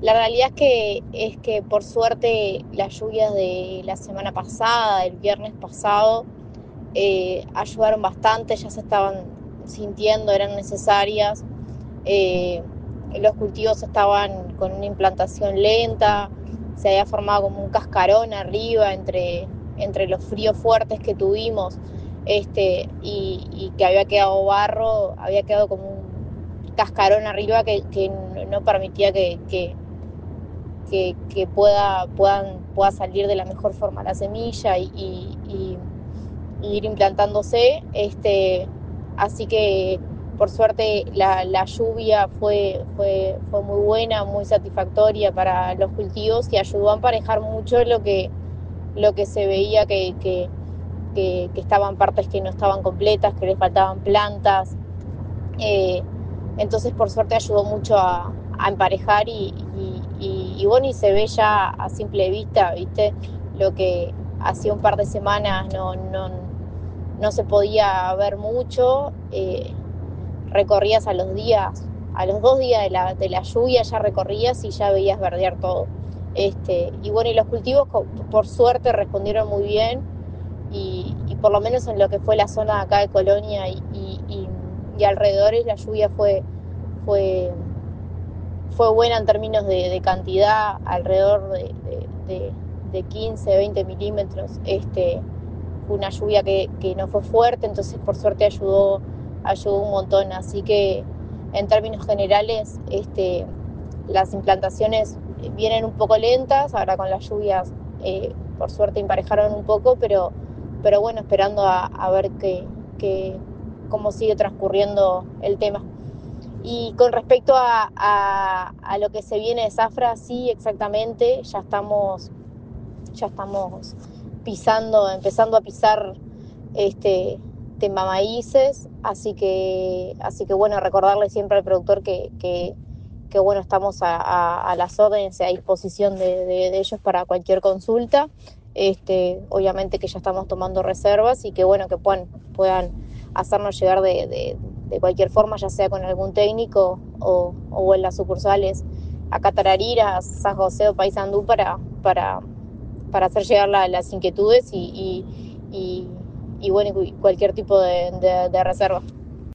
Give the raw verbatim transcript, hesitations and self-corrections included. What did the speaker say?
La realidad es que, es que por suerte las lluvias de la semana pasada, el viernes pasado, eh, ayudaron bastante, ya se estaban sintiendo, eran necesarias. Eh, los cultivos estaban con una implantación lenta, se había formado como un cascarón arriba entre, entre los fríos fuertes que tuvimos, este, y, y que había quedado barro, había quedado como un cascarón arriba que, que no permitía que, que, que, que pueda, puedan, pueda salir de la mejor forma la semilla y, y, y, y ir implantándose. Este, así que por suerte la, la lluvia fue, fue, fue muy buena, muy satisfactoria para los cultivos y ayudó a emparejar mucho lo que, lo que se veía que, que, que, que estaban partes que no estaban completas, que les faltaban plantas. Eh, entonces por suerte ayudó mucho a, a emparejar y, y, y, y bueno, y se ve ya a simple vista, ¿viste? Lo que hacía un par de semanas no, no, no se podía ver mucho, eh, recorrías a los días, a los dos días de la, de la lluvia ya recorrías y ya veías verdear todo. Este, y bueno, y los cultivos por suerte respondieron muy bien y, y por lo menos en lo que fue la zona acá de Colonia y, y, y, y alrededores la lluvia fue, fue, fue buena en términos de, de cantidad, alrededor de, de, de, de quince, veinte milímetros. Este, fue una lluvia que, que no fue fuerte, entonces por suerte ayudó, ayudó un montón. Así que en términos generales, este, las implantaciones vienen un poco lentas, ahora con las lluvias eh, por suerte emparejaron un poco, pero, pero bueno, esperando a, a ver qué, qué, cómo sigue transcurriendo el tema. Y con respecto a, a, a lo que se viene de zafra, sí, exactamente, ya estamos, ya estamos pisando, empezando a pisar este tema maíces, así que, así que bueno, recordarle siempre al productor que, que, que bueno, estamos a, a, a las órdenes y a disposición de, de, de ellos para cualquier consulta. Este, obviamente que ya estamos tomando reservas y que bueno, que puedan, puedan hacernos llegar de, de, de cualquier forma, ya sea con algún técnico o, o en las sucursales acá Tarariras, San José o Paysandú para, para, para hacer llegar la, las inquietudes y, y, y, y bueno, cualquier tipo de, de, de reserva.